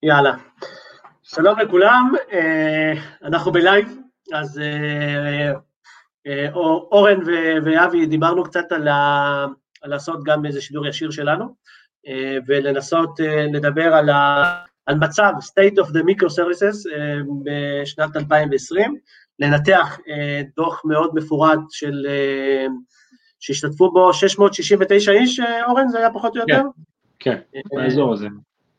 יאללה, שלום לכולם, אנחנו בלייב, אז אורן ואבי דיברנו קצת על לעשות גם איזה שידור ישיר שלנו, ולנסות לדבר על מצב, state of the microservices בשנת 2020, לנתח דוח מאוד מפורט שהשתתפו בו 669 איש, אורן, זה היה פחות או יותר? כן, באזור הזה.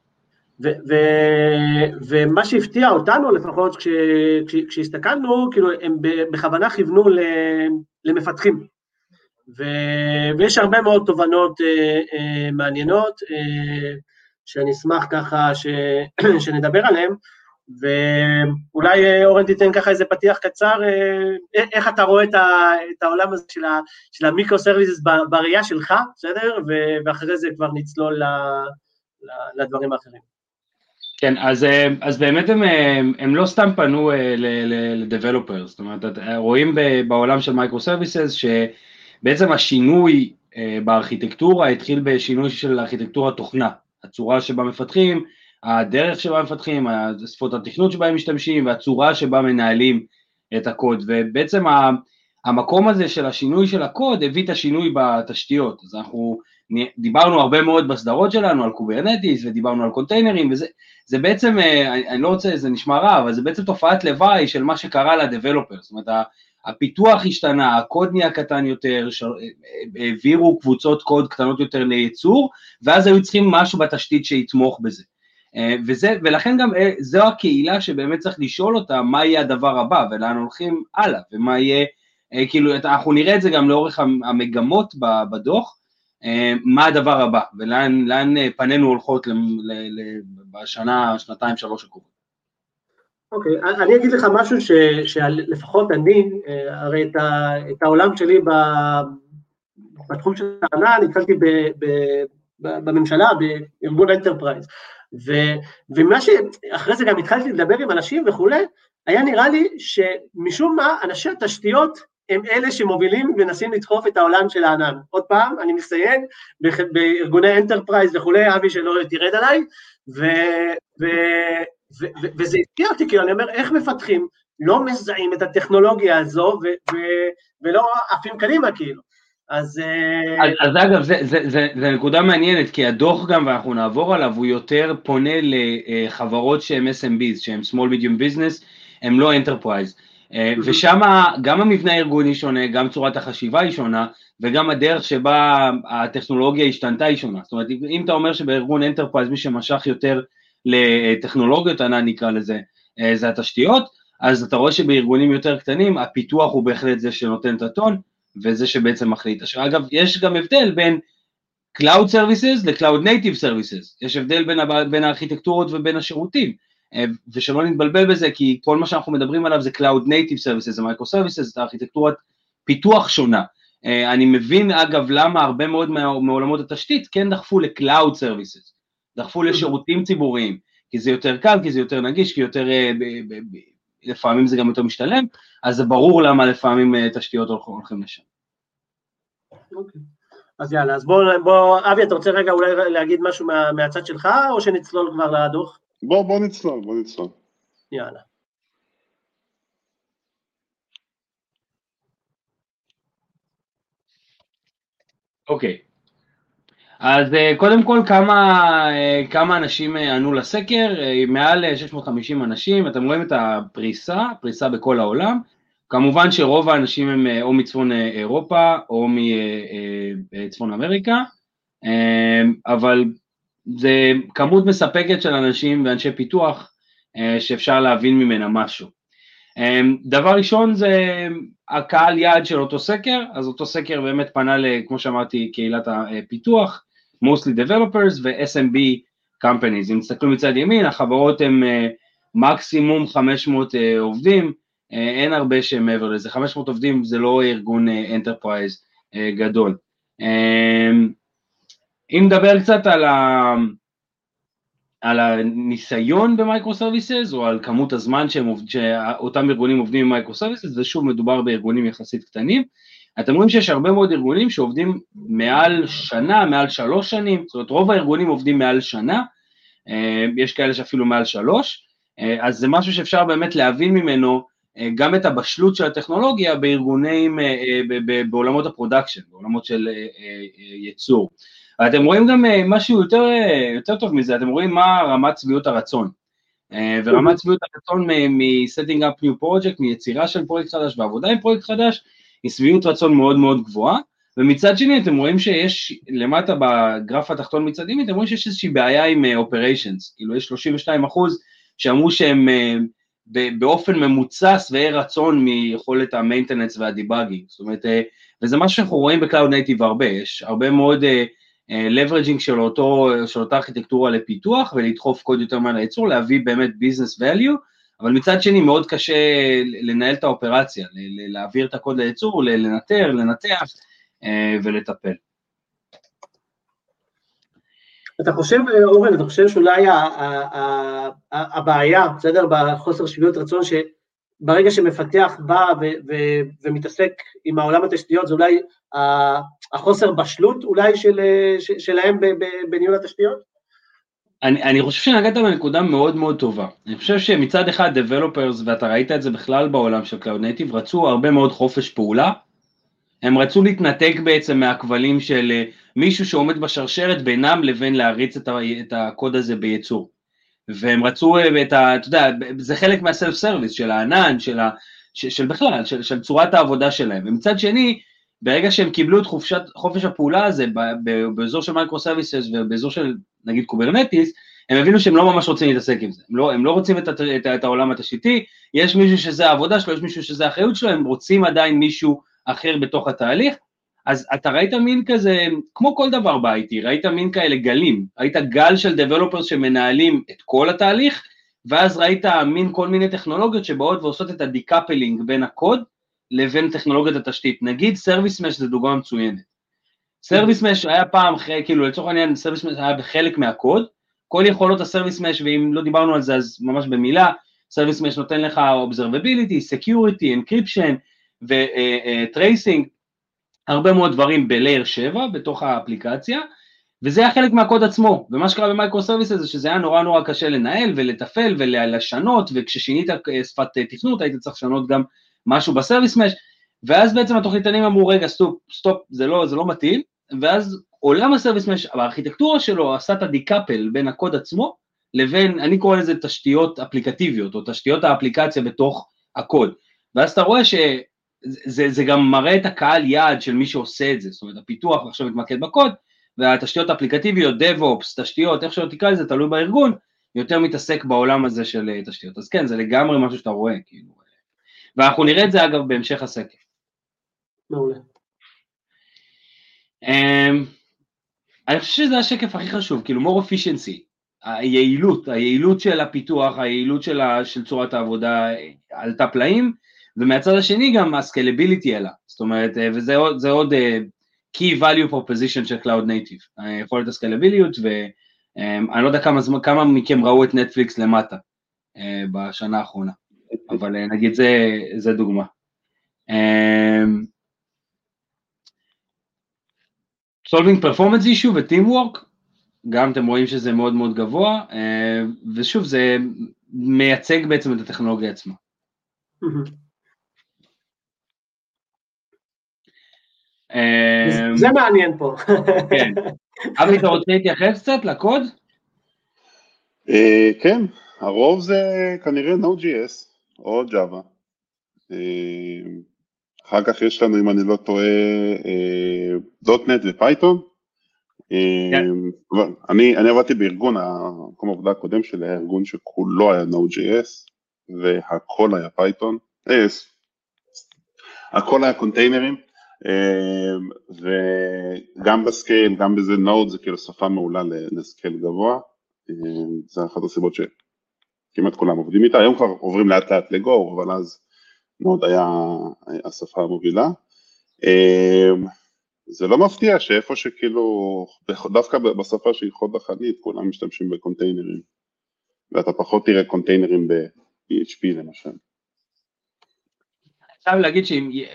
ומה שהפתיע אותנו לפחות כשהסתכלנו, כאילו הם בכוונה כיוונו למפתחים, ויש הרבה מאוד תובנות מעניינות, שאני אשמח ככה שנדבר עליהם, ואולי אורן תיתן ככה איזה פתיח קצר, איך אתה רואה את העולם הזה של המיקרו-סרוויסס בראייה שלך, בסדר? ואחרי זה כבר נצלול לדברים האחרים. כן, אז באמת הם לא סתם פנו לדבלופרס, זאת אומרת, רואים בעולם של מייקרו-סרוויסס שבעצם השינוי בארכיטקטורה התחיל בשינוי של ארכיטקטורה תוכנה, הצורה שבה מפתחים, הדרך שבה מפתחים, שפות התכנות שבה הם משתמשים, והצורה שבה מנהלים את הקוד, ובעצם המקום הזה של השינוי של הקוד הביא את השינוי בתשתיות, אז אנחנו דיברנו הרבה מאוד בסדרות שלנו על קוברנטיס, ודיברנו על קונטיינרים, וזה בעצם, אני לא רוצה, זה נשמע רע, אבל זה בעצם תופעת לוואי של מה שקרה לדבלופר, זאת אומרת, הפיתוח השתנה, הקוד נהיה קטן יותר, העבירו קבוצות קוד קטנות יותר לייצור, ואז היו צריכים משהו בתשתית שיתמוך בזה. ולכן גם זו הקהילה שבאמת צריך לשאול אותה, מה יהיה הדבר הבא, ולאן הולכים הלאה, ומה יהיה, כאילו, אנחנו נראה את זה גם לאורך המגמות בדוח, מה הדבר הבא, ולאן פנינו הולכות בשנה, שנתיים, שלוש הקרובות. אוקיי, אני אגיד לך משהו שלפחות אני, הרי את העולם שלי בתחום של הענן, התחלתי בממשלה, בארגון אנטרפרייז, ומה שאחרי זה גם התחלתי לדבר עם אנשים וכולי, היה נראה לי שמשום מה אנשי התשתיות הם אלה שמובילים ונסים לדחוף את העולם של הענן. עוד פעם, אני מסיים בארגוני אנטרפרייז וכולי, אבי שלא תרד עליי, וזה הפתיע אותי, כי אני אומר, איך מפתחים לא מזהים את הטכנולוגיה הזו, ולא עפים קדימה כאילו. אז אגב, זה נקודה מעניינת, כי הדוח גם, ואנחנו נעבור עליו, הוא יותר פונה לחברות שהן SMBs, שהן small medium business, הם לא enterprise, ושם גם המבנה הארגוני שונה, גם צורת החשיבה היא שונה, וגם הדרך שבה הטכנולוגיה השתנתה היא שונה. זאת אומרת, אם אתה אומר שבארגון enterprise מי שמשך יותר לטכנולוגיות ענן נקרא לזה, זה התשתיות, אז אתה רואה שבארגונים יותר קטנים, הפיתוח הוא בהחלט זה שנותן את הטון, וזה שבעצם מחליט. אגב, יש גם הבדל בין Cloud Services ל-Cloud Native Services, יש הבדל בין הארכיטקטורות ובין השירותים, ושלא נתבלבל בזה, כי כל מה שאנחנו מדברים עליו זה Cloud Native Services, זה Microservices, זה ארכיטקטורת פיתוח שונה. אני מבין אגב למה הרבה מאוד מעולמות התשתית כן דחפו ל-Cloud Services, דחפו לשירותים ציבוריים, כי זה יותר קל, כי זה יותר נגיש, כי יותר, לפעמים זה גם יותר משתלם, אז זה ברור למה לפעמים תשתיות הולכים לשם. אוקיי. אז יאללה, אז בוא, אבי, אתה רוצה רגע אולי להגיד משהו מהצד שלך, או שנצלול כבר לדוח? בוא נצלול. יאללה. אוקיי. אז קודם כל כמה אנשים ענו לסקר, מעל 650 אנשים, אתם רואים את הפריסה בכל העולם, כמובן שרוב האנשים הם או מצפון אירופה או מצפון אמריקה, אבל זה כמות מספקת של אנשים ואנשי פיתוח שאפשר להבין ממנה משהו. דבר ראשון זה הקהל יעד של אותו סקר, אז אותו סקר באמת פנה כמו שאמרתי קהילת הפיתוח, mostly developers ו-SMB companies, אם תסתכלו מצד ימין, החברות הן מקסימום 500 עובדים, אין הרבה שהם מעבר לזה, 500 עובדים זה לא ארגון enterprise גדול. אם נדבר קצת על הניסיון במייקרו-סרוויסס, או על כמות הזמן שאותם ארגונים עובדים במייקרו-סרוויסס, זה שוב מדובר בארגונים יחסית קטנים, אתם רואים שיש הרבה מאוד ארגונים שעובדים מעל שנה, מעל 3 שנים, זאת אומרת רוב הארגונים עובדים מעל שנה, יש כאלה שאפילו מעל 3, אז זה משהו שאפשר באמת להבין ממנו גם את הבשלות של הטכנולוגיה בארגונים, בעולמות הפרודקשן, בעולמות של ייצור. אתם רואים גם משהו יותר טוב מזה, אתם רואים מה רמת שביעות הרצון, ורמת שביעות הרצון מ-setting up new project, מיצירה של פרויקט חדש ועבודה עם פרויקט חדש, היא שביעות רצון מאוד מאוד גבוהה, ומצד שני אתם רואים שיש למטה בגרף התחתון מצד ימין, אתם רואים שיש איזושהי בעיה עם operations, כאילו יש 32% שאמרו שהם באופן ממוצע שבעי רצון מיכולת המיינטננס והדיבאגינג, זאת אומרת, וזה משהו שאנחנו רואים בקלאוד נייטיב הרבה, יש הרבה מאוד leveraging של אותה ארכיטקטורה לפיתוח, ולדחוף קוד יותר מעל הייצור, להביא באמת business value, אבל מצד שני מאוד קשה לנהל את האופרציה, להעביר את הקוד לייצור, לנטר, לנתח ולטפל. אתה חושב, אורן, אתה חושב שאולי הבעיה, בסדר, בחוסר שביעות רצון, שברגע שמפתח בא ומתעסק עם העולם התשתיות, זה אולי החוסר בשלות אולי שלהם בניהול התשתיות? אני חושב שנגעת בנקודה מאוד מאוד טובה. אני חושב שמצד אחד developers, ואתה ראית את זה בכלל בעולם של Cloud Native, רצו הרבה מאוד חופש פעולה, הם רצו להתנתק בעצם מהכבלים של מישהו שעומד בשרשרת בינם לבין להריץ את הקוד הזה בייצור. והם רצו אתה יודע, זה חלק מהסלף סרוויס של הענן, של בכלל, של צורת העבודה שלהם. ומצד שני, ברגע שהם קיבלו את חופש הפעולה הזה, באזור של מייקרו סרוויסס ובאזור של נגיד קוברנטיס, הם הבינו שהם לא ממש רוצים להתעסק עם זה, הם לא רוצים את העולם התשתיתי, יש מישהו שזה העבודה שלו, יש מישהו שזה האחריות שלו, הם רוצים עדיין מישהו אחר בתוך התהליך, אז אתה ראית מין כזה, כמו כל דבר ב-IT, ראית מין כאלה גלים, ראית גל של דבלופרס שמנהלים את כל התהליך, ואז ראית מין כל מיני טכנולוגיות שבאות ועושות את הדיקאפלינג בין הקוד, לבין טכנולוגיית התשתית, נגיד סרוויס מש זה דוגמה מצוינת, סרוויס מש היה פעם, כאילו לצורך העניין סרוויס מש היה בחלק מהקוד, כל יכולות הסרוויס מש, ואם לא דיברנו על זה אז ממש במילה, סרוויס מש נותן לך observability, security, encryption ו-tracing, הרבה מאוד דברים ב-layer 7 בתוך האפליקציה, וזה היה חלק מהקוד עצמו, ומה שקרה במייקרו סרוויסס זה שזה היה נורא נורא קשה לנהל ולטפל ולשנות, וכששינית שפת תכנות היית צריך לשנות גם משהו בסרוויס מש, ואז בעצם התוכניתנים אמרו רגע סטופ, זה לא מתאים, ואז עולם הסרוויס מש, הארכיטקטורה שלו עשה את הדיקאפל בין הקוד עצמו, לבין, אני קורא לזה תשתיות אפליקטיביות, או תשתיות האפליקציה בתוך הקוד, ואז אתה רואה שזה גם מראה את הקהל יעד של מי שעושה את זה, זאת אומרת הפיתוח עכשיו מתמקד בקוד, והתשתיות האפליקטיביות, DevOps, תשתיות, איך שלא תקרא לזה, תלוי בארגון, יותר מתעסק בעולם הזה של תשתיות, אז כן, זה לגמרי משהו שאתה רואה, כאילו, ואנחנו נראה את זה אגב בהמשך הסקר. מעולה. אני חושב שזה השקף הכי חשוב, כאילו more efficiency, היעילות של הפיתוח, היעילות של צורת העבודה עלתה פלאים, ומהצד השני גם הסקלביליטי עלה, זאת אומרת, וזה עוד key value proposition של Cloud Native, יכולת הסקלביליות, ואני לא יודע כמה מכם ראו את נטפליקס למטה בשנה האחרונה, אבל נגיד זה דוגמה. Solving performance issue ו-teamwork, גם אתם רואים שזה מאוד מאוד גבוה, ושוב זה מייצג בעצם את הטכנולוגיה עצמה. זה מעניין פה. כן. אבי, אתה רוצה להתייחס קצת לקוד? כן, הרוב זה כנראה Node.js או Java. אחר כך יש לנו, אם אני לא טועה, .NET ופייתון. אני עבדתי בארגון, המקום העבודה הקודם שלי היה ארגון שכולו היה Node.js, והכל היה פייתון, הכל היה קונטיינרים, וגם בסקייל, גם בזה Node זה כאילו שפה מעולה לסקייל גבוה, זה אחת הסיבות שכמעט כולם עובדים איתה, היום כבר עוברים לאט לאט לגו, אבל אז Node היה השפה המובילה. זה לא מפתיע שאיפה שכאילו, דווקא בשפה שהיא חוד החנית, כולם משתמשים בקונטיינרים, ואתה פחות תראה קונטיינרים ב-PHP למשל. עכשיו להגיד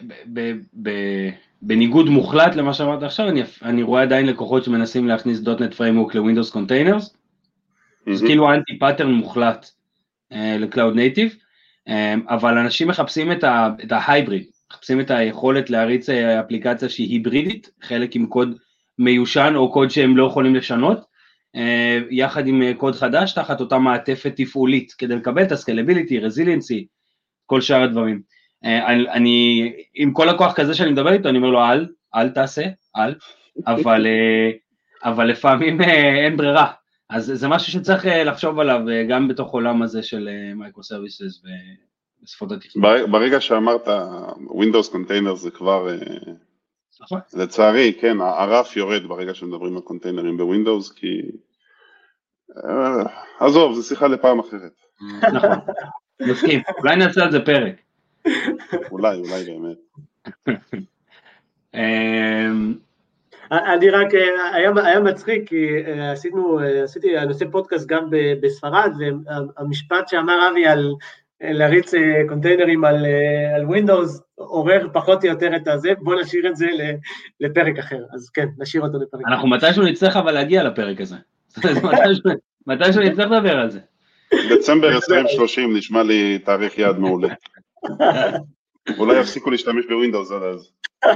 שבניגוד מוחלט למה שאמרת עכשיו, אני רואה עדיין לקוחות שמנסים להכניס .NET Framework ל-Windows Containers, זה כאילו אנטי פאטרן מוחלט לקלאוד נייטיב, אבל אנשים מחפשים את ההייבריד, מחפשים את היכולת להריץ אפליקציה שהיא היברידית, חלק עם קוד מיושן או קוד שהם לא יכולים לשנות, יחד עם קוד חדש תחת אותה מעטפת תפעולית, כדי לקבל את הסקלביליטי, רזיליאנסי, כל שאר הדברים. אני, עם כל הכוח כזה שאני מדבר איתו, אני אומר לו, אל תעשה, אבל לפעמים אין ברירה, אז זה משהו שצריך לחשוב עליו, גם בתוך עולם הזה של מייקרו סרוויסס ושפות התכנון. ברגע שאמרת, Windows Container זה כבר, לצערי, כן, הרף יורד ברגע שמדברים על קונטיינרים בווינדוס, כי, עזוב, זה שיחה לפעם אחרת. נכון, מסכים, אולי נעשה על זה פרק. אולי באמת. אני רק, היה מצחיק, כי עשיתי, אני עושה פודקאסט גם בספרד, והמשפט שאמר אבי על להריץ קונטיינרים על ווינדוס, עורר פחות או יותר את הזה, בוא נשאיר את זה לפרק אחר, אז כן, נשאיר אותו לפרק. אנחנו מתישהו נצטרך אבל להגיע לפרק הזה, מתישהו נצטרך לדבר על זה. דצמבר 2030 נשמע לי תאריך יעד מעולה. אולי יפסיקו להשתמש בווינדוס עד אז.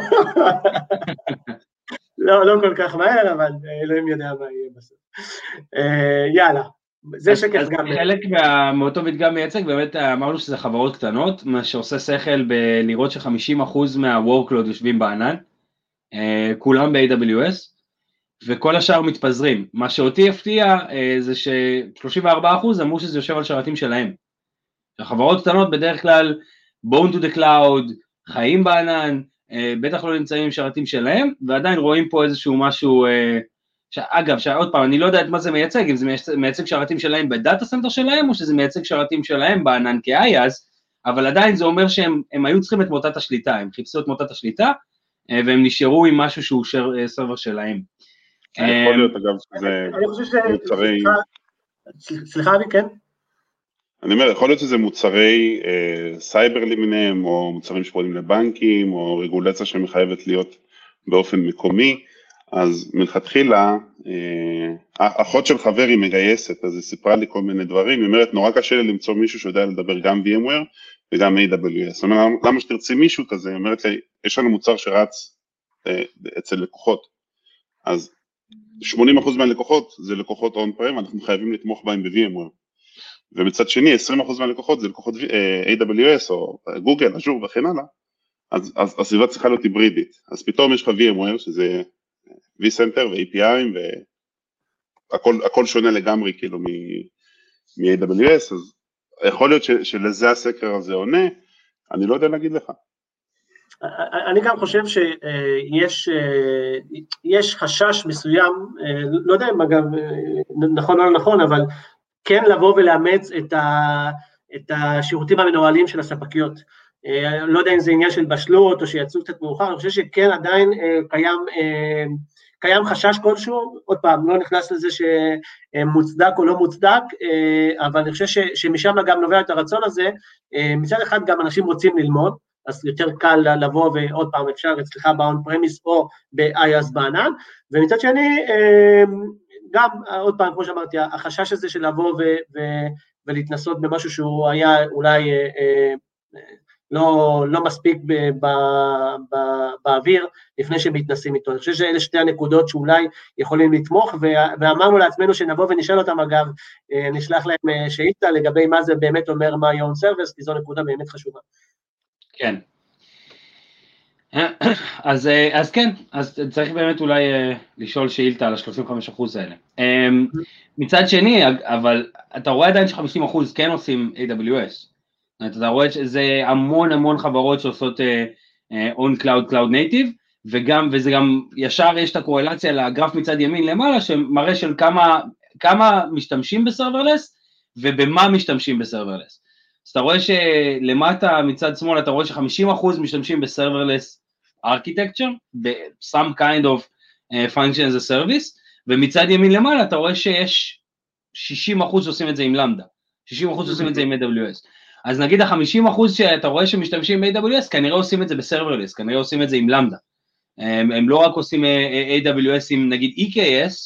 לא כל כך מהר, אבל אלוהים יודע מה יהיה בסוף. יאללה, זה שקף גם. חלק מאותו מדגם מייצג, באמת אמרנו שזה חברות קטנות, מה שעושה שכל לראות ש50% מה-workload יושבים בענן, כולם ב-AWS, וכל השאר מתפזרים. מה שאותי הפתיע זה ש34% אמרו שזה יושב על שרתים שלהם. החברות קטנות בדרך כלל, bone to the cloud, חיים בענן, בטח לא נמצאים עם שרתים שלהם, ועדיין רואים פה איזשהו משהו, אגב, עוד פעם, אני לא יודע את מה זה מייצג, אם זה מייצג שרתים שלהם בדאטה סנטר שלהם, או שזה מייצג שרתים שלהם בענן כ-IaaS, אבל עדיין זה אומר שהם היו צריכים את מוטת השליטה, הם חיפשו את מוטת השליטה, והם נשארו עם משהו שהוא סרבר שלהם. יכול להיות, אגב, שזה מוצרי... סליחה, אבי, כן? אני אומר, יכול להיות שזה מוצרי סייבר למיניהם, או מוצרים שפועלים לבנקים, או רגולציה שמחייבת להיות באופן מקומי, אז מלכתחילה, אחות של חבר היא מגייסת, אז היא סיפרה לי כל מיני דברים, היא אומרת, נורא קשה לי למצוא מישהו שיודע לדבר גם VMware וגם AWS, זאת אומרת, למה שתרצי מישהו כזה? היא אומרת לי, יש לנו מוצר שרץ אצל לקוחות, אז 80% מהלקוחות זה לקוחות on-prem, אנחנו חייבים לתמוך בהם ב-VMware, ומצד שני 20% מהלקוחות זה לקוחות AWS או גוגל, אז'ור וכן הלאה, אז הסביבה צריכה להיות היברידית, אז פתאום יש לך VMware שזה vCenter ו-API והכל שונה לגמרי כאילו מ-AWS, אז יכול להיות שלזה הסקר הזה עונה, אני לא יודע להגיד לך. אני גם חושב שיש חשש מסוים, לא יודע אם אגב נכון או לא נכון, אבל כן לבוא ולאמץ את השירותים המנוהלים של הספקיות. לא יודע אם זה עניין של בשלות או שיצאו קצת מאוחר, אני חושב שכן עדיין קיים חשש כלשהו, עוד פעם, לא נכנס לזה שמוצדק או לא מוצדק, אבל אני חושב שמשם גם נובע את הרצון הזה, מצד אחד גם אנשים רוצים ללמוד, אז יותר קל לבוא ועוד פעם אפשר אצלך ב-on premise או ב-IaaS בענן, ומצד שני, גם עוד פעם, כמו שאמרתי, החשש הזה של לבוא ולהתנסות במשהו שהוא היה אולי לא מספיק באוויר, לפני שמתנסים איתו. אני חושב שאלה שתי הנקודות שאולי יכולים לתמוך, ואמרנו לעצמנו שנבוא ונשאל אותם, אגב, נשלח להם שאילתה לגבי מה זה באמת אומר מה your own service, כי זו נקודה באמת חשובה. כן. אז כן, אז צריך באמת אולי לשאול שאילתה על ה-35% האלה. מצד שני, אבל אתה רואה עדיין ש-50% כן עושים AWS. אתה רואה שזה המון חברות שעושות on cloud, cloud native, וזה גם ישר יש את הקורלציה לגרף מצד ימין למעלה, שמראה של כמה משתמשים בסרברלס, ובמה משתמשים בסרברלס. אז אתה רואה שלמטה מצד שמאל, אתה רואה ש50% משתמשים בסרברלס architecture, ב-some kind of function as a service, ומצד ימין למעלה אתה רואה שיש 60% עושים את זה עם למדה, 60% עושים את זה עם AWS. אז נגיד ה-50% שאתה רואה שמשתמשים ב-AWS, כנראה עושים את זה בסרברלס, כנראה עושים את זה עם למדה. הם לא רק עושים AWS עם נגיד EKS,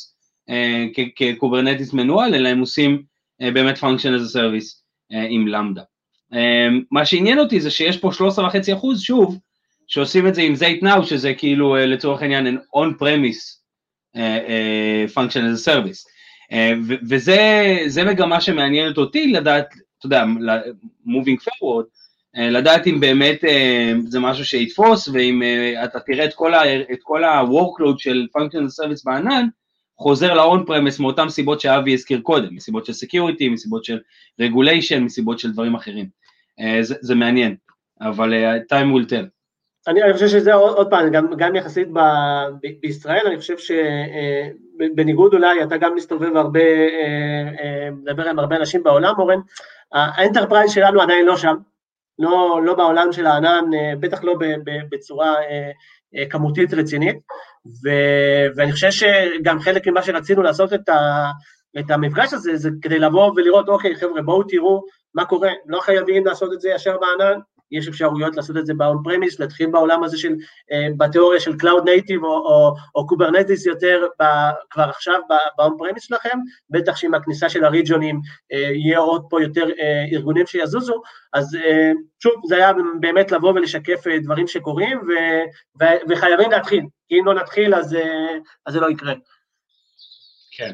כקוברנטיס מנואל, אלא הם עושים באמת function as a service עם למדה. מה שעניין אותי זה שיש פה 13.5% שוב, שעושים את זה עם Zate Now, שזה כאילו לצורך העניין on-premise function as a service. וזה מגמה שמעניינת אותי לדעת, אתה יודע, moving forward, לדעת אם באמת זה משהו שיתפוס, ואם אתה תראה את כל ה-workload של function as a service בענן, חוזר ל-on-premise מאותם סיבות שאבי הזכיר קודם, מסיבות של security, מסיבות של regulation, מסיבות של דברים אחרים. זה מעניין, אבל time will tell. אני חושב שזה עוד פעם, גם יחסית בישראל, אני חושב שבניגוד אולי, אתה גם מסתובב הרבה, מדבר עם הרבה אנשים בעולם, אורן, האנטרפרייז שלנו עדיין לא שם, לא בעולם של הענן, בטח לא בצורה כמותית רצינית, ואני חושב שגם חלק ממה שרצינו לעשות את המפגש הזה, זה כדי לבוא ולראות, אוקיי חבר'ה, בואו תראו מה קורה, לא חייבים לעשות את זה ישר בענן, יש אפשרויות לעשות את זה ב-on-premise, להתחיל בעולם הזה של, בתיאוריה של Cloud Native או Kubernetes יותר כבר עכשיו ב-on-premise שלכם, בטח שעם הכניסה של הריג'ונים יהיה עוד פה יותר ארגונים שיזוזו, אז שוב, זה היה באמת לבוא ולשקף דברים שקורים, וחייבים להתחיל, כי אם לא נתחיל אז זה לא יקרה. כן.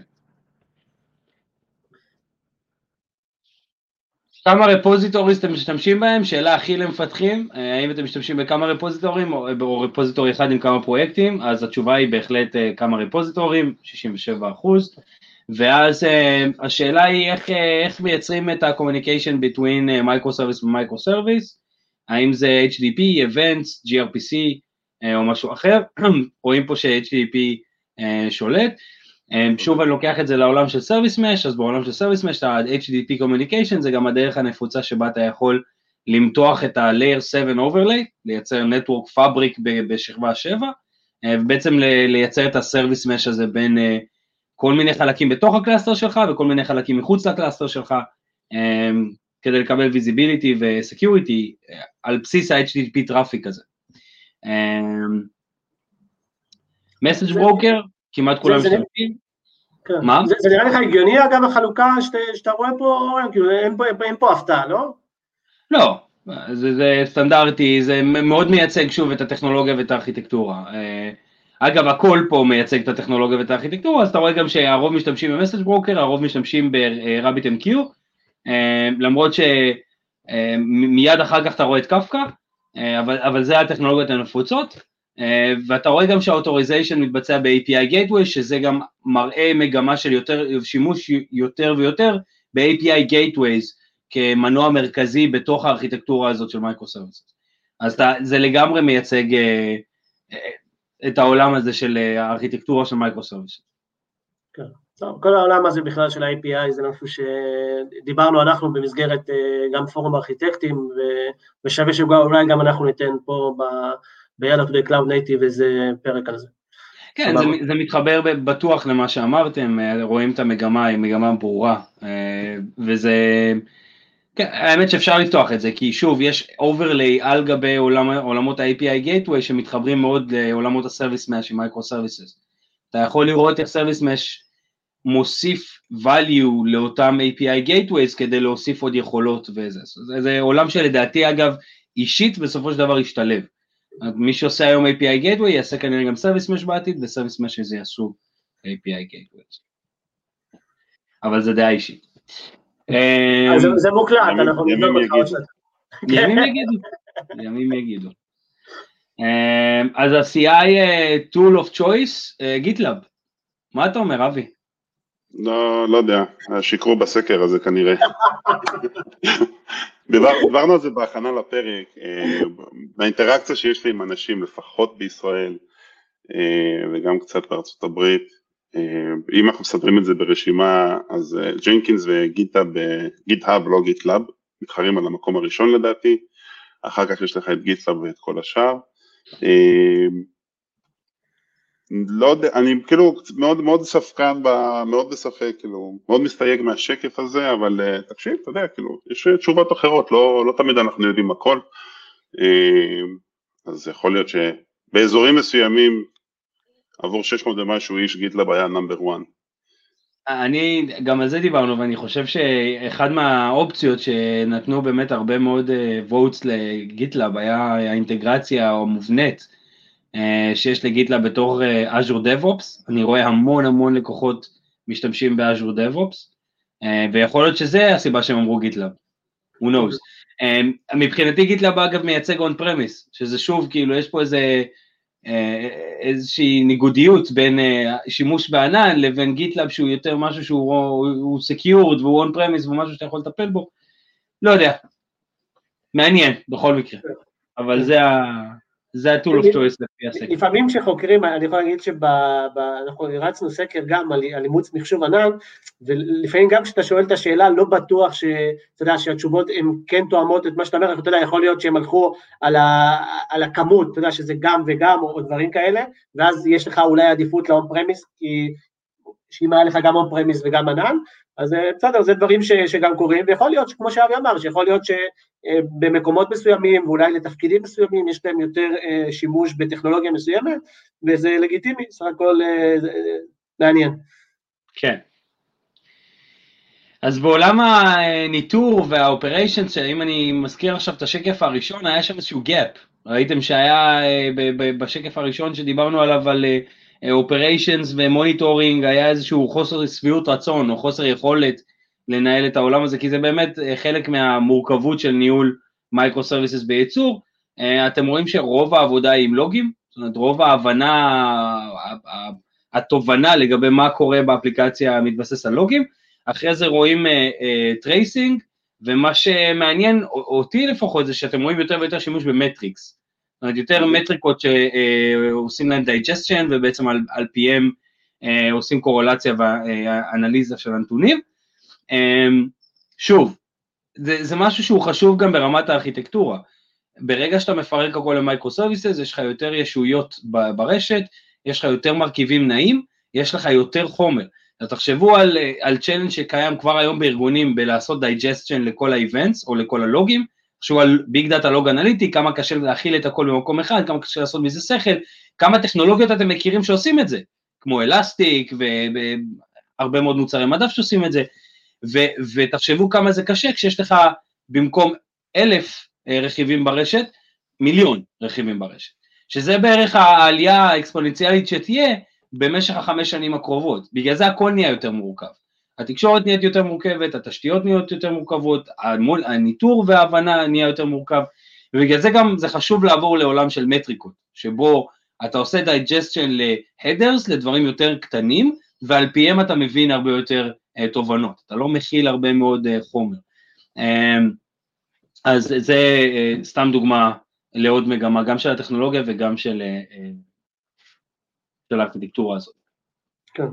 כמה רפוזיטוריז אתם משתמשים בהם? שאלה הכי למפתחים, האם אתם משתמשים בכמה רפוזיטורים או רפוזיטורי אחד עם כמה פרויקטים? אז התשובה היא בהחלט כמה רפוזיטורים, 67%, ואז השאלה היא איך מייצרים את ה-communication between microservice ו-microservice, האם זה HTTP, Events, gRPC או משהו אחר, רואים פה ש-HTTP שולט, שוב אני לוקח את זה לעולם של Service Mesh, אז בעולם של Service Mesh, ה-HTTP Communication זה גם הדרך הנפוצה שבה אתה יכול למתוח את ה-Layer 7 Overlay, לייצר Network Fabric בשכבה 7, ובעצם לייצר את ה-Service Mesh הזה בין כל מיני חלקים בתוך הקלאסטר שלך, וכל מיני חלקים מחוץ לקלאסטר שלך, כדי לקבל Visibility ו-Security על בסיס ה-HTTP Traffic הזה. Message Broker, כמעט כולם משתמשים. מה? זה נראה לך הגיוני אגב החלוקה שאתה רואה פה, אין פה הפתעה, לא? לא, זה סטנדרטי, זה מאוד מייצג שוב את הטכנולוגיה ואת הארכיטקטורה. אגב, הכל פה מייצג את הטכנולוגיה ואת הארכיטקטורה, אז אתה רואה גם שהרוב משתמשים במסאג' ברוקר, הרוב משתמשים ב-RabbitMQ, למרות שמיד אחר כך אתה רואה את קפקא, אבל זה הטכנולוגיות הנפוצות. ואתה רואה גם שהאוטוריזיישן מתבצע ב-API Gateway, שזה גם מראה מגמה של שימוש יותר ויותר ב-API Gateways כמנוע מרכזי בתוך הארכיטקטורה הזאת של מייקרוסרוויסס. אז זה לגמרי מייצג את העולם הזה של הארכיטקטורה של מייקרוסרוויסס. כן, טוב, כל העולם הזה בכלל של ה-API זה משהו שדיברנו אנחנו במסגרת גם פורום ארכיטקטים, ושווה שאולי גם אנחנו ניתן פה ביאללה כדי Cloud Native איזה פרק על זה. כן, זה מתחבר בטוח למה שאמרתם, רואים את המגמה, היא מגמה ברורה, וזה, כן, האמת שאפשר לפתוח את זה, כי שוב, יש overlay על גבי עולמות ה-API Gateway, שמתחברים מאוד לעולמות ה-Service Mesh עם Microservices. אתה יכול לראות איך Service Mesh מוסיף value לאותם API Gateways, כדי להוסיף עוד יכולות וזה. זה עולם שלדעתי, אגב, אישית, בסופו של דבר ישתלב. מי שעושה היום API Gateway יעשה כנראה גם Service Mesh בעתיד, ו-Service Mesh הזה יעשו API Gateway. אבל זה דעה אישית. זה מוקלט, אנחנו נבדוק אותך עוד שאת. ימים יגידו. אז ה-CI Tool of Choice, GitLab. מה אתה אומר, אבי? לא יודע, שיקרו בסקר הזה כנראה. דיברנו על זה בהכנה לפרק, באינטראקציה שיש לי עם אנשים, לפחות בישראל, וגם קצת בארצות הברית, אם אנחנו מסדרים את זה ברשימה, אז ג'נקינס וגיט-האב, לא גיט-לאב, מתחרים על המקום הראשון לדעתי, אחר כך יש לך את גיט-לאב ואת כל השאר, לא יודע, אני כאילו מאוד ספקן, מאוד בספק, כאילו, מאוד מסתייג מהשקף הזה, אבל תקשיב, אתה יודע, כאילו, יש תשובות אחרות, לא תמיד אנחנו יודעים הכל, אז יכול להיות שבאזורים מסוימים, עבור 600 ומשהו איש גיטלאב היה נאמבר 1, אני, גם על זה דיברנו, ואני חושב שאחד מהאופציות שנתנו באמת הרבה מאוד votes לגיטלאב, היה האינטגרציה או מובנית, שיש לגיטלאב בתור Azure DevOps, אני רואה המון לקוחות משתמשים ב-Azure DevOps, ויכול להיות שזה הסיבה שהם אמרו גיטלאב, who knows. מבחינתי גיטלאב אגב מייצג on premise, שזה שוב כאילו יש פה איזושהי ניגודיות בין שימוש בענן לבין גיטלאב שהוא יותר משהו שהוא secured והוא on premise והוא משהו שאתה יכול לטפל בו, לא יודע, מעניין בכל מקרה, אבל זה ה-tool of choice לפי הסקר. לפעמים כשחוקרים, אני יכול להגיד שאנחנו הרצנו סקר גם על אימוץ מחשוב ענן, ולפעמים גם כשאתה שואל את השאלה, לא בטוח שאתה יודע, שהתשובות הן כן תואמות את מה שאתה אומר, אתה יודע, יכול להיות שהם הלכו על הכמות, אתה יודע, שזה גם וגם או דברים כאלה, ואז יש לך אולי עדיפות ל-on premise, כי שאם היה לך גם on premise וגם ענן, אז בסדר, זה דברים שגם קורים, ויכול להיות, כמו שאבי אמר, שיכול להיות שבמקומות מסוימים, ואולי לתפקידים מסוימים, יש להם יותר שימוש בטכנולוגיה מסוימת, וזה לגיטימי, סך הכל מעניין. כן. אז בעולם הניטור והאופריישנס, אם אני מזכיר עכשיו את השקף הראשון, היה שם איזשהו gap, ראיתם שהיה בשקף הראשון שדיברנו עליו על אופריישנס ומוניטורינג, היה איזשהו חוסר שביעות רצון או חוסר יכולת לנהל את העולם הזה, כי זה באמת חלק מהמורכבות של ניהול מייקרו סרוויסס בייצור. אתם רואים שרוב העבודה היא עם לוגים, זאת אומרת רוב ההבנה, התובנה לגבי מה קורה באפליקציה מתבסס על לוגים, אחרי זה רואים טרייסינג, ומה שמעניין אותי לפחות זה שאתם רואים יותר ויותר שימוש במטריקס, זאת אומרת יותר מטריקות שעושים להם דייג'סטשן, ובעצם על PM עושים קורולציה ואנליזה של הנתונים. שוב, זה משהו שהוא חשוב גם ברמת הארכיטקטורה, ברגע שאתה מפרק הכל למייקרו סרוויסס, יש לך יותר ישויות ברשת, יש לך יותר מרכיבים נעים, יש לך יותר חומר. תחשבו על צ'לנג' שקיים כבר היום בארגונים בלעשות דייג'סטשן לכל האיבנטס או לכל הלוגים, תחשבו על ביג דאטה לוג אנליטי, כמה קשה להכיל את הכל במקום אחד, כמה קשה לעשות מזה שכל, כמה טכנולוגיות אתם מכירים שעושים את זה, כמו אלסטיק והרבה מאוד מוצרי מדף שעושים את זה, ותחשבו כמה זה קשה כשיש לך במקום 1,000 רכיבים ברשת, 1,000,000 רכיבים ברשת, שזה בערך העלייה האקספוננציאלית שתהיה, במשך 5 שנים הקרובות, בגלל זה הכל נהיה יותר מורכב, התקשורת נהיית יותר מורכבת, התשתיות נהיות יותר מורכבות, הניטור וההבנה נהיה יותר מורכב, ובגלל זה גם זה חשוב לעבור לעולם של מטריקות, שבו אתה עושה דייג'סטשן להדרס, לדברים יותר קטנים, ועל PM אתה מבין הרבה יותר תובנות, אתה לא מכיל הרבה מאוד חומר, אז זה סתם דוגמה לעוד מגמה, גם של הטכנולוגיה וגם של הארכיטקטורה הזאת. כן.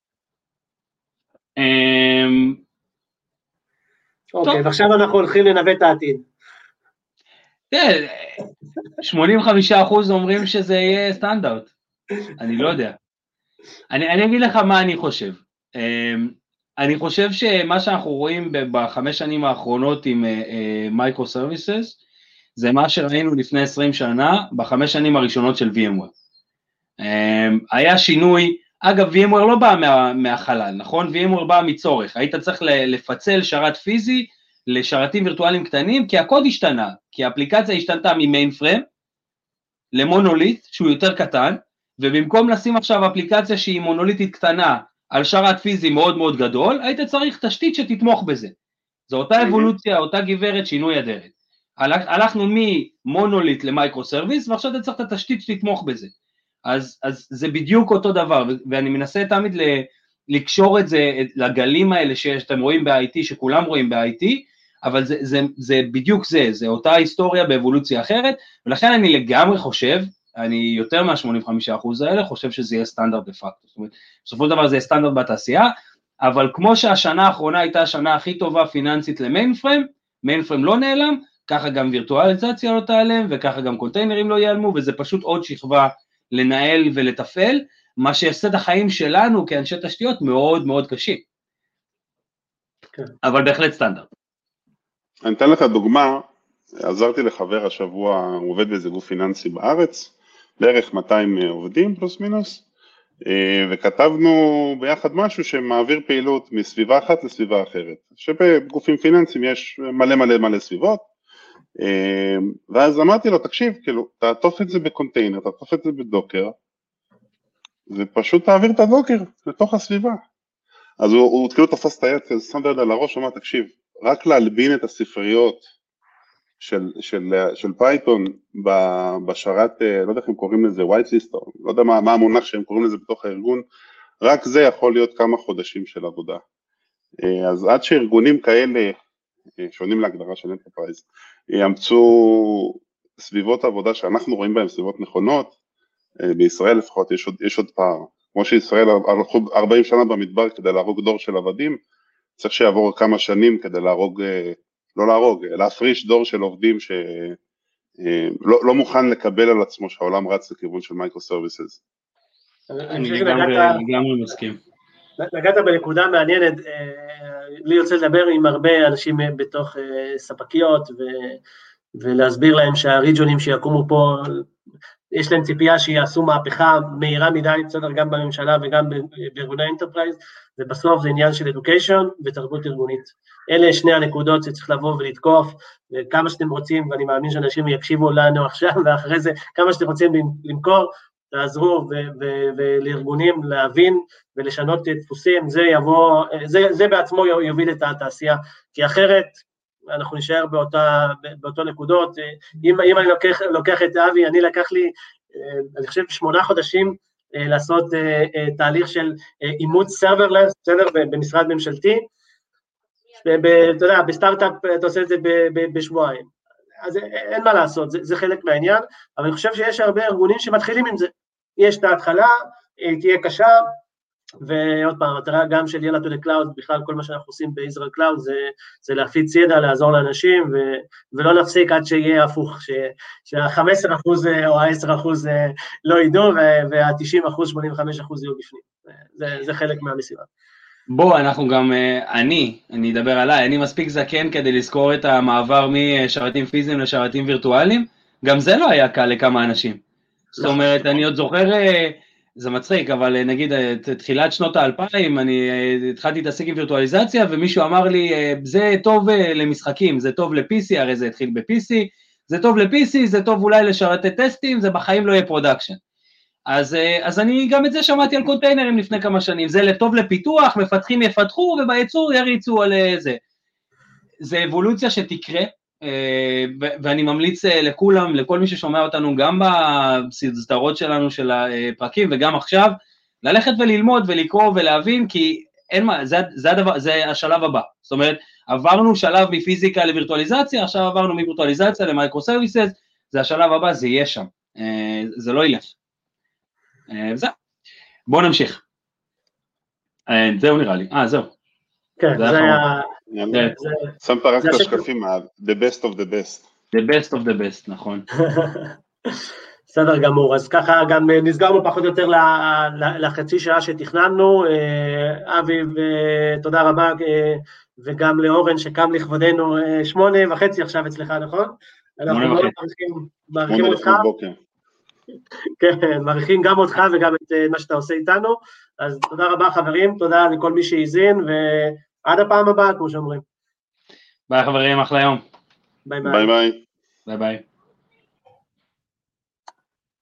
אוקיי, ועכשיו אנחנו הולכים לנווט את העתיד. כן, 85% אומרים שזה יהיה סטנדרט, אני לא יודע. אני אגיד לך מה אני חושב. אני חושב שמה שאנחנו רואים ב5 שנים האחרונות עם מייקרו סרוויסס, זה מה שראינו לפני 20 שנה, ב5 שנים הראשונות של VMware. היה שינוי, אגב VMware לא בא מהחלל, נכון? VMware בא מצורך, היית צריך לפצל שרת פיזי לשרתים וירטואליים קטנים, כי הקוד השתנה, כי האפליקציה השתנתה ממיינפריים למונוליט שהוא יותר קטן, ובמקום לשים עכשיו אפליקציה שהיא מונוליטית קטנה על שרת פיזי מאוד מאוד גדול, היית צריך תשתית שתתמוך בזה. זו אותה אבולוציה, אותה גברת, שינוי אדרת. הלכנו ממונוליט למייקרו סרוויס, ועכשיו אתה צריך את התשתית שתתמוך בזה. אז זה בדיוק אותו דבר, ואני מנסה תמיד לקשור את זה לגלים האלה שאתם רואים ב-IT, שכולם רואים ב-IT, אבל זה בדיוק זה אותה היסטוריה באבולוציה אחרת, ולכן אני לגמרי חושב, אני יותר מה-85% האלה, חושב שזה יהיה סטנדרט בפקטו, זאת אומרת, בסופו של דבר זה יהיה סטנדרט בתעשייה, אבל כמו שהשנה האחרונה הייתה השנה הכי טובה פיננסית למיינפריים, מיינפריים לא נעלם, ככה גם וירטואליזציה לא תיעלם, וככה גם קונטיינרים לא ייעלמו, וזה פשוט עוד שכבה לנהל ולתפעל, מה שיעשה את החיים שלנו כאנשי תשתיות מאוד מאוד קשים. כן. אבל בהחלט סטנדרט. אני אתן לך דוגמה, עזרתי לחבר השבוע, הוא עובד באיזה גוף פיננסי בארץ, בערך 200 עובדים פלוס מינוס, וכתבנו ביחד משהו שמעביר פעילות מסביבה אחת לסביבה אחרת, שבגופים פיננסיים יש מלא סביבות, ואז אמרתי לו, תקשיב, כאילו, תעטוף את זה בקונטיינר, תעטוף את זה בדוקר, ופשוט תעביר את הדוקר לתוך הסביבה. אז הוא כאילו תפס את היד, שם את היד על הראש, אמר, תקשיב, רק להלבין את הספריות של פייתון בשרת, לא יודע איך הם קוראים לזה, white list, לא יודע מה המונח שהם קוראים לזה בתוך הארגון, רק זה יכול להיות כמה חודשים של עבודה. אז עד שארגונים כאלה, שונים להגדרה של אנטרפרייז, יאמצו סביבות עבודה שאנחנו רואים בהן סביבות נכונות, בישראל לפחות יש עוד פער. כמו שישראל הלכו 40 שנה במדבר כדי להרוג דור של עבדים, צריך שיעבור כמה שנים כדי להפריש דור של עובדים שלא מוכן לקבל על עצמו שהעולם רץ לכיוון של מייקרו סרוויסס. אני לגמרי מסכים. נגעת בנקודה מעניינת, לי יוצא לדבר עם הרבה אנשים בתוך ספקיות, ולהסביר להם שהריג'ונים שיקומו פה, יש להם ציפייה שיעשו מהפכה מהירה מדי, בסדר, גם בממשלה וגם בארגוני אנטרפרייז, ובסוף זה עניין של education ותרבות ארגונית. אלה שני הנקודות שצריך לבוא ולתקוף, וכמה שאתם רוצים, ואני מאמין שאנשים יקשיבו לנו עכשיו, ואחרי זה, כמה שאתם רוצים למכור, תעזרו ולארגונים להבין ולשנות דפוסים, זה בעצמו יוביל את התעשייה, כי אחרת אנחנו נשאר באותו נקודות. אם אני לוקח את אבי, אני לקח לי, אני חושב 8 חודשים לעשות תהליך של אימוץ סרברלס, בסדר, במשרד ממשלתי, אתה יודע, בסטארט-אפ אתה עושה את זה בשבועיים, אז אין מה לעשות, זה חלק מהעניין, אבל אני חושב שיש הרבה ארגונים שמתחילים עם זה, יש את ההתחלה, תהיה קשה, ועוד פעם, המטרה גם של ילד לקלאוד, בכלל כל מה שאנחנו עושים בישראל קלאוד, זה להפיץ ידע, לעזור לאנשים, ולא נפסיק עד שיהיה הפוך, שה-15% או ה-10% לא ידעו, וה-90%, 85% יהיו בפנים, זה חלק מהמשימה. בוא, אנחנו גם, אני אדבר עליי, אני מספיק זקן כדי לזכור את המעבר משרתים פיזיים לשרתים וירטואליים, גם זה לא היה קל לכמה אנשים. זאת אומרת, אני עוד זוכר, זה מצחיק, אבל נגיד, תחילת שנות ה-2000, אני התחלתי להתעסק עם וירטואליזציה, ומישהו אמר לי, זה טוב למשחקים, זה טוב ל-PC, הרי זה התחיל ב-PC, זה טוב ל-PC, זה טוב אולי לשרתי טסטים, זה בחיים לא יהיה פרודקשן. אז אני גם את זה שמעתי על קונטיינרים לפני כמה שנים, זה טוב לפיתוח, מפתחים יפתחו, ובייצור יריצו על זה. זה אבולוציה שתקרה, ואני ממליץ לכולם, לכל מי ששומע אותנו, גם בסדרות שלנו של הפרקים, וגם עכשיו, ללכת וללמוד ולקרוא ולהבין, כי אין מה, זה השלב הבא. זאת אומרת, עברנו שלב מפיזיקה לווירטואליזציה, עכשיו עברנו מווירטואליזציה למייקרו סרוויסס, זה השלב הבא, זה יהיה שם, זה לא ילך. זהו, בואו נמשיך. זהו נראה לי, זהו. כן, זה היה... שמת רק את השקפים, the best of the best. The best of the best, נכון. בסדר גמור, אז ככה גם נסגרנו פחות או יותר לחצי שעה שתכננו, אבי, תודה רבה, וגם לאורן שקם לכבודנו 8:30 עכשיו אצלך, נכון? 8:30. אנחנו מעריכים אותך. כן, מעריכים גם אותך וגם את מה שאתה עושה איתנו, אז תודה רבה חברים, תודה לכל מי שהזין, ועד הפעם הבאה, כמו שאומרים. ביי חברים, אחלה יום. ביי ביי. ביי ביי.